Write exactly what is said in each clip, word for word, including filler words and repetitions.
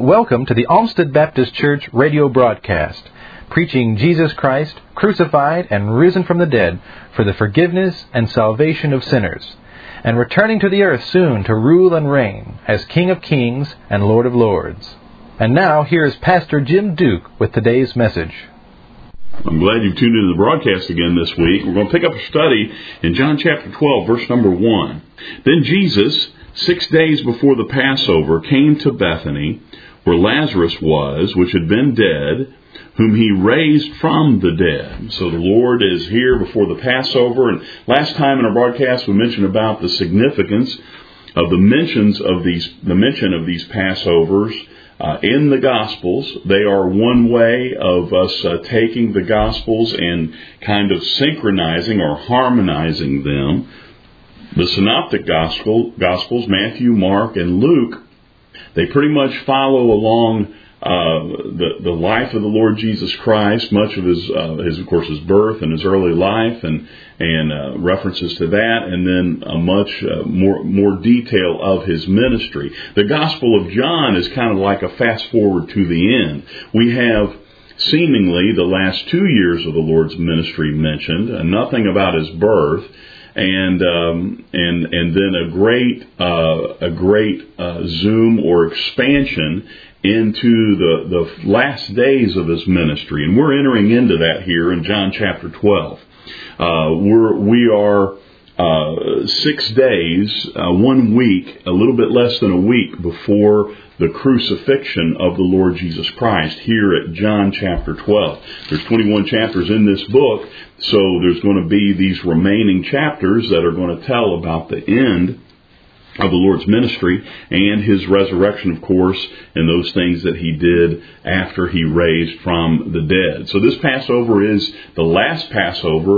and welcome to the Olmsted Baptist Church radio broadcast, preaching Jesus Christ, crucified and risen from the dead for the forgiveness and salvation of sinners, and returning to the earth soon to rule and reign as King of Kings and Lord of Lords. And now, here is Pastor Jim Duke with today's message. I'm glad you've tuned into the broadcast again this week. We're going to pick up a study in John chapter twelve, verse number one. Then Jesus, six days before the Passover, came to Bethany, where Lazarus was, which had been dead, whom he raised from the dead. So the Lord is here before the Passover. And last time in our broadcast, we mentioned about the significance of the mentions of these, the mention of these Passovers Uh, in the Gospels. They are one way of us uh, taking the Gospels and kind of synchronizing or harmonizing them. The Synoptic Gospel, Gospels, Matthew, Mark, and Luke, they pretty much follow along uh, the, the life of the Lord Jesus Christ, much of his, uh, his, of course, his birth and his early life, and and uh, references to that, and then a much uh, more more detail of his ministry. The Gospel of John is kind of like a fast forward to the end. We have seemingly the last two years of the Lord's ministry mentioned, and nothing about his birth, and um, and and then a great uh, a great uh, zoom or expansion into the the last days of his ministry, and we're entering into that here in John chapter twelve. Uh, we're, we are uh, six days, uh, one week, a little bit less than a week before the crucifixion of the Lord Jesus Christ here at John chapter twelve. There's twenty-one chapters in this book, so there's going to be these remaining chapters that are going to tell about the end of the Lord's ministry and his resurrection, of course, and those things that he did after he raised from the dead. So this Passover is the last Passover.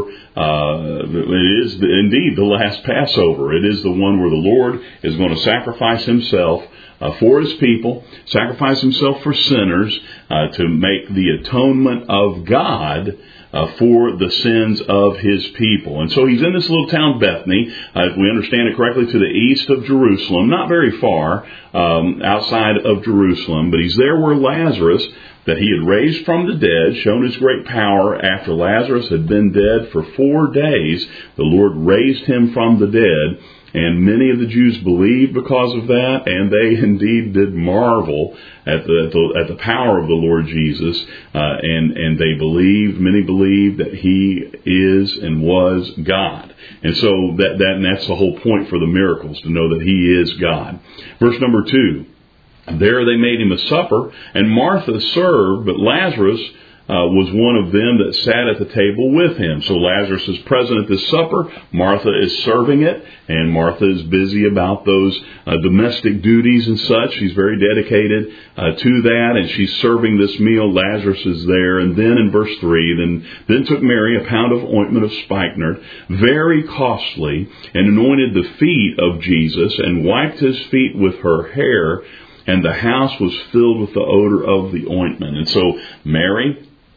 Uh, it is the, indeed the last Passover. It is the one where the Lord is going to sacrifice himself uh, for his people, sacrifice himself for sinners uh, to make the atonement of God Uh, for the sins of his people. And so he's in this little town, Bethany, uh, if we understand it correctly, to the east of Jerusalem, not very far um, outside of Jerusalem, but he's there where Lazarus, that he had raised from the dead, shown his great power after Lazarus had been dead for four days. The Lord raised him from the dead. And many of the Jews believed because of that, and they indeed did marvel at the at the, at the power of the Lord Jesus, uh, and and they believed, many believed that he is and was God, and so that that and that's the whole point for the miracles, to know that he is God. Verse number two, there they made him a supper, and Martha served, but Lazarus Uh, was one of them that sat at the table with him. So Lazarus is present at this supper. Martha is serving it, and Martha is busy about those uh, domestic duties and such. She's very dedicated uh, to that, and she's serving this meal. Lazarus is there. And then in verse three, then, then took Mary a pound of ointment of spikenard, very costly, and anointed the feet of Jesus, and wiped his feet with her hair, and the house was filled with the odor of the ointment. And so Mary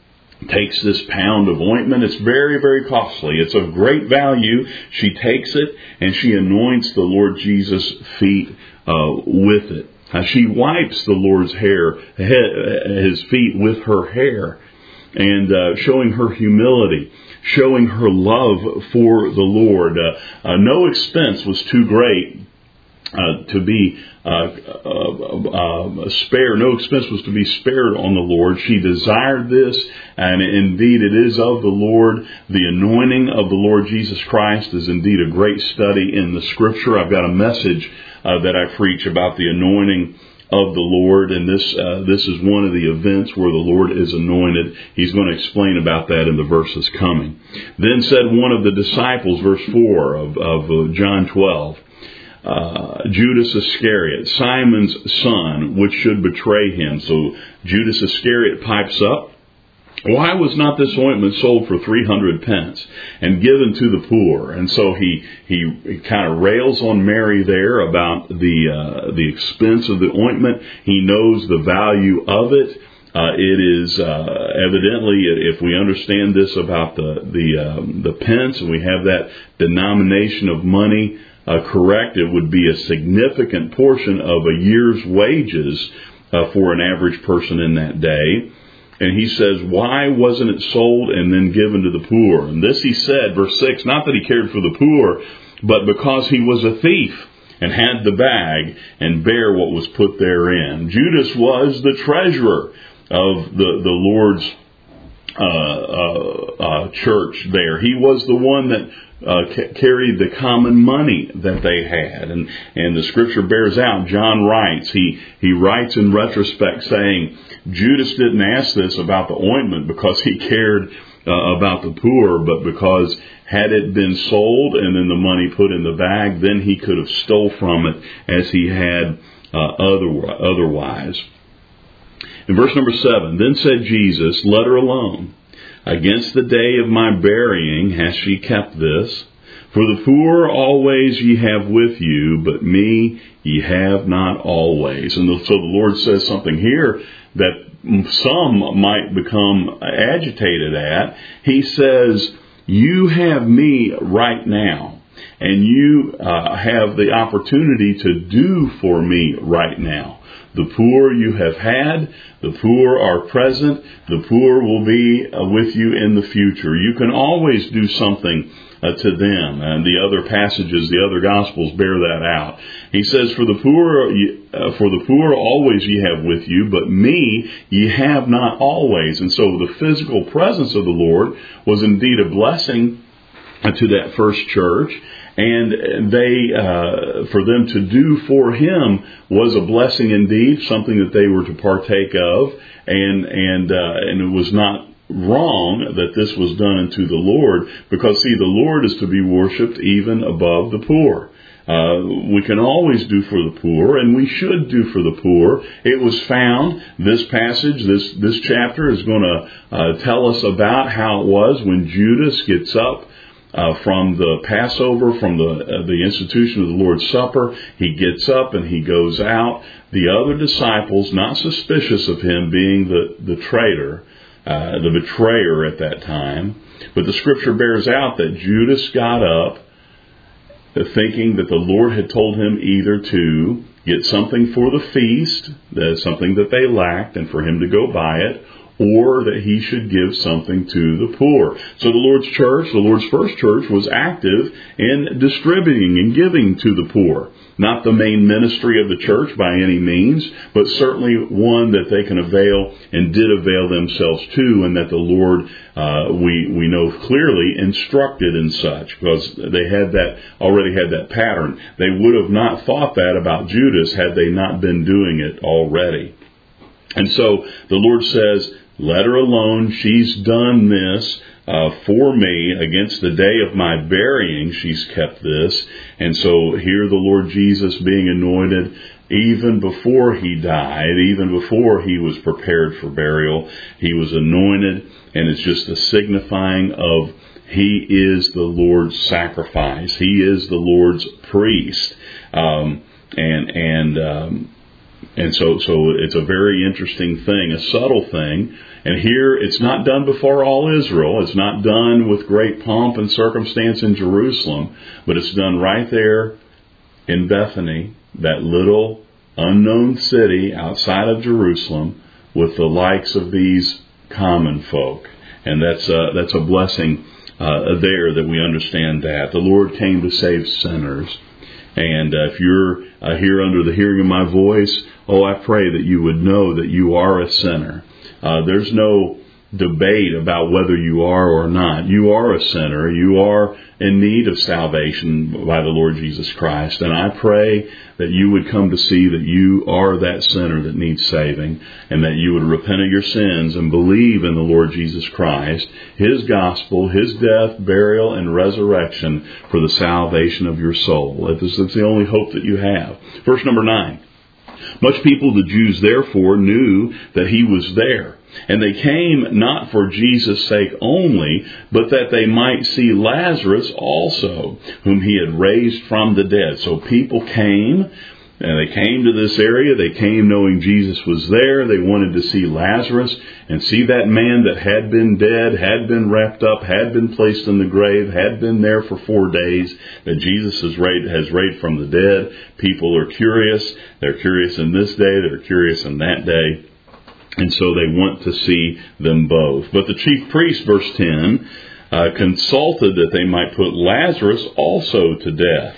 takes this pound of ointment. It's very, very costly. It's of great value. She takes it and she anoints the Lord Jesus' feet uh, with it. Uh, she wipes the Lord's hair, his feet with her hair, and uh, showing her humility, showing her love for the Lord. Uh, uh, no expense was too great Uh, to be uh, uh, uh, spared. No expense was to be spared on the Lord. She desired this, and indeed it is of the Lord. The anointing of the Lord Jesus Christ is indeed a great study in the Scripture. I've got a message uh, that I preach about the anointing of the Lord, and this uh, this is one of the events where the Lord is anointed. He's going to explain about that in the verses coming. Then said one of the disciples, verse four of, of uh, John twelve, Uh, Judas Iscariot, Simon's son, which should betray him. So Judas Iscariot pipes up, why was not this ointment sold for three hundred pence and given to the poor? And so he he, he kind of rails on Mary there about the uh, the expense of the ointment. He knows the value of it. Uh, it is uh, evidently, if we understand this about the the um, the pence, and we have that denomination of money uh, correct, it would be a significant portion of a year's wages uh, for an average person in that day. And he says, why wasn't it sold and then given to the poor? And this he said, verse six, not that he cared for the poor, but because he was a thief and had the bag and bare what was put therein. Judas was the treasurer of the, the Lord's uh, uh, uh, church there. He was the one that uh, ca- carried the common money that they had. And, and the scripture bears out, John writes, he, he writes in retrospect saying, Judas didn't ask this about the ointment because he cared uh, about the poor, but because had it been sold and then the money put in the bag, then he could have stole from it as he had uh, other, otherwise. In verse number seven, then said Jesus, let her alone. Against the day of my burying hath she kept this. For the poor always ye have with you, but me ye have not always. And so the Lord says something here that some might become agitated at. He says, you have me right now, and you uh, have the opportunity to do for me right now. The poor you have had, the poor are present, the poor will be uh, with you in the future. You can always do something uh, to them. And the other passages, the other Gospels bear that out. He says, for the poor, uh, for the poor always ye have with you, but me ye have not always. And so the physical presence of the Lord was indeed a blessing uh, to that first church. And they, uh, for them to do for him was a blessing indeed, something that they were to partake of, and and uh, and it was not wrong that this was done unto the Lord, because see, the Lord is to be worshipped even above the poor. Uh, we can always do for the poor, and we should do for the poor. It was found, this passage, this this chapter is going to uh, tell us about how it was when Judas gets up Uh, from the Passover, from the uh, the institution of the Lord's Supper. He gets up and he goes out. The other disciples, not suspicious of him being the, the traitor, uh, the betrayer at that time, but the scripture bears out that Judas got up thinking that the Lord had told him either to get something for the feast, that something that they lacked, and for him to go buy it, or that he should give something to the poor. So the Lord's church, the Lord's first church, was active in distributing and giving to the poor. Not the main ministry of the church by any means, but certainly one that they can avail and did avail themselves to, and that the Lord, uh, we, we know clearly, instructed in such, because they had that, already had that pattern. They would have not thought that about Judas had they not been doing it already. And so the Lord says, let her alone. She's done this uh, for me. Against the day of my burying, she's kept this. And so here the Lord Jesus being anointed, even before he died, even before he was prepared for burial, he was anointed. And it's just a signifying of he is the Lord's sacrifice. He is the Lord's priest. Um, and, and, um, And so, so it's a very interesting thing, a subtle thing. And here, it's not done before all Israel. It's not done with great pomp and circumstance in Jerusalem, but it's done right there in Bethany, that little unknown city outside of Jerusalem, with the likes of these common folk. And that's a, that's a blessing uh, there that we understand that. The Lord came to save sinners. And uh, if you're uh, here under the hearing of my voice, oh, I pray that you would know that you are a sinner. Uh, there's no debate about whether you are or not. You are a sinner. You are in need of salvation by the Lord Jesus Christ. And I pray that you would come to see that you are that sinner that needs saving, and that you would repent of your sins and believe in the Lord Jesus Christ, His gospel, His death, burial, and resurrection for the salvation of your soul. That's the only hope that you have. Verse number nine. Much people, the Jews, therefore, knew that he was there. And they came not for Jesus' sake only, but that they might see Lazarus also, whom he had raised from the dead. So people came And they came to this area. They came knowing Jesus was there. They wanted to see Lazarus and see that man that had been dead, had been wrapped up, had been placed in the grave, had been there for four days, that Jesus has raised, has raised from the dead. People are curious. They're curious in this day. They're curious in that day. And so they want to see them both. But the chief priest, verse ten, uh, consulted that they might put Lazarus also to death.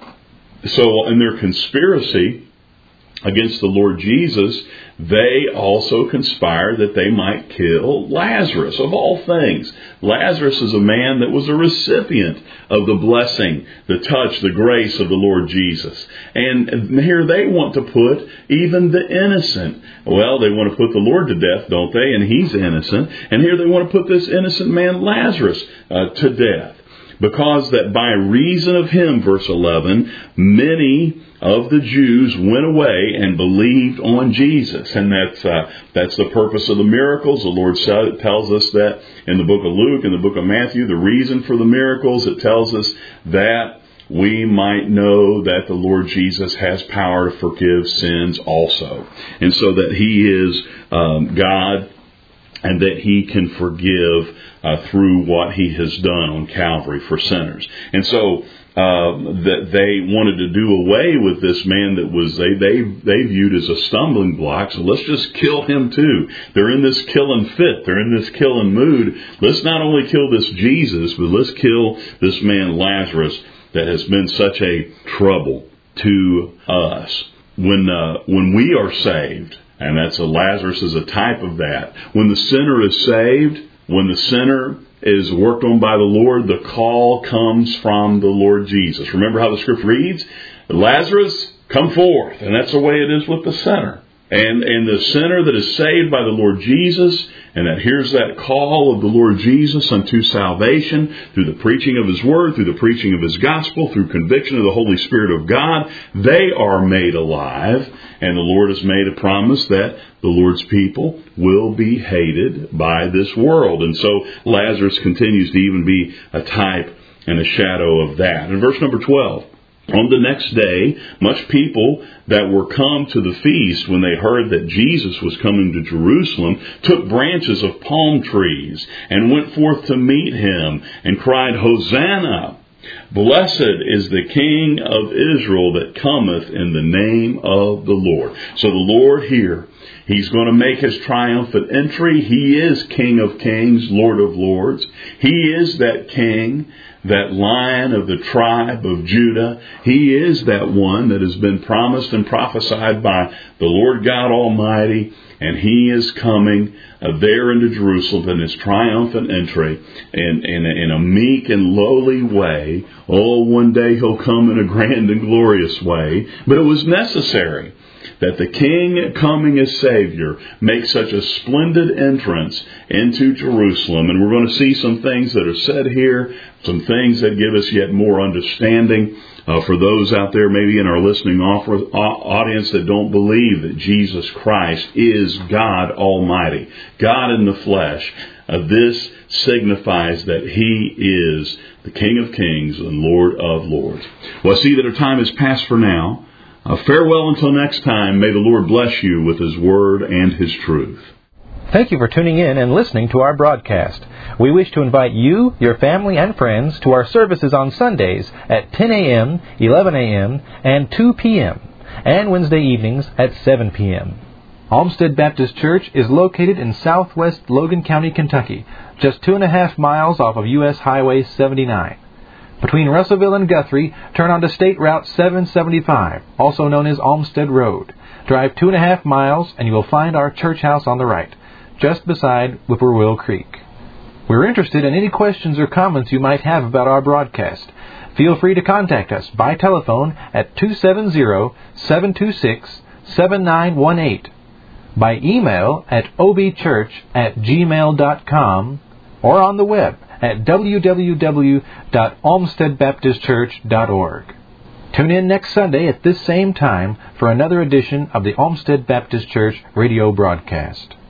So in their conspiracy against the Lord Jesus, they also conspired that they might kill Lazarus, of all things. Lazarus is a man that was a recipient of the blessing, the touch, the grace of the Lord Jesus. And here they want to put even the innocent. Well, they want to put the Lord to death, don't they? And he's innocent. And here they want to put this innocent man, Lazarus, uh, to death. Because that by reason of him, verse eleven, many of the Jews went away and believed on Jesus. And that's uh, that's the purpose of the miracles. The Lord tells us that in the book of Luke, in the book of Matthew, the reason for the miracles, it tells us that we might know that the Lord Jesus has power to forgive sins also. And so that he is um, God, and that he can forgive uh, through what he has done on Calvary for sinners. And so uh, that they wanted to do away with this man that was they they they viewed as a stumbling block. So let's just kill him too. They're in this killing fit. They're in this killing mood. Let's not only kill this Jesus, but let's kill this man Lazarus that has been such a trouble to us. When uh, when we are saved, and that's a Lazarus is a type of that. When the sinner is saved, when the sinner is worked on by the Lord, the call comes from the Lord Jesus. Remember how the scripture reads? Lazarus, come forth. And that's the way it is with the sinner. And, and the sinner that is saved by the Lord Jesus, and that hears that call of the Lord Jesus unto salvation through the preaching of His Word, through the preaching of His Gospel, through conviction of the Holy Spirit of God, they are made alive. And the Lord has made a promise that the Lord's people will be hated by this world. And so Lazarus continues to even be a type and a shadow of that. In verse number twelve, on the next day, much people that were come to the feast, when they heard that Jesus was coming to Jerusalem, took branches of palm trees and went forth to meet him and cried, Hosanna! Blessed is the King of Israel that cometh in the name of the Lord. So the Lord here, He's going to make His triumphant entry. He is King of Kings, Lord of Lords. He is that King, that Lion of the tribe of Judah. He is that one that has been promised and prophesied by the Lord God Almighty. And He is coming uh, there into Jerusalem in His triumphant entry in, in, in a meek and lowly way. Oh, one day He'll come in a grand and glorious way. But it was necessary that the King coming as Savior make such a splendid entrance into Jerusalem. And we're going to see some things that are said here, some things that give us yet more understanding. Uh, for those out there maybe in our listening audience that don't believe that Jesus Christ is God Almighty, God in the flesh, uh, this signifies that He is the King of Kings and Lord of Lords. Well, I see that our time is past for now. Uh, farewell until next time. May the Lord bless you with His Word and His truth. Thank you for tuning in and listening to our broadcast. We wish to invite you, your family, and friends to our services on Sundays at ten a.m., eleven a.m., and two p.m., and Wednesday evenings at seven p.m. Olmsted Baptist Church is located in southwest Logan County, Kentucky, just two and a half miles off of U S Highway seventy-nine. Between Russellville and Guthrie, turn onto State Route seven seventy-five, also known as Olmsted Road. Drive two and a half miles and you will find our church house on the right, just beside Whippoorwill Creek. We're interested in any questions or comments you might have about our broadcast. Feel free to contact us by telephone at two seven zero, seven two six, seven nine one eight, by email at obchurch at gmail dot com, or on the web at w w w dot olmsted baptist church dot org. Tune in next Sunday at this same time for another edition of the Olmsted Baptist Church radio broadcast.